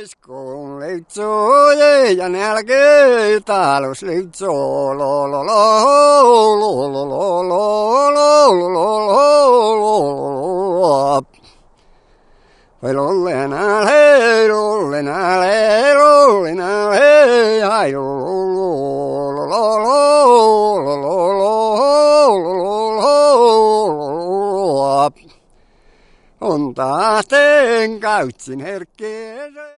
Kun leitsoje ja nälkee talous leitsoo lo lo lo lo lo lo lo lo lo. Lollena le lollena le lollena le ai lo lo lo lo lo. On taas teen kautsin herkkeen.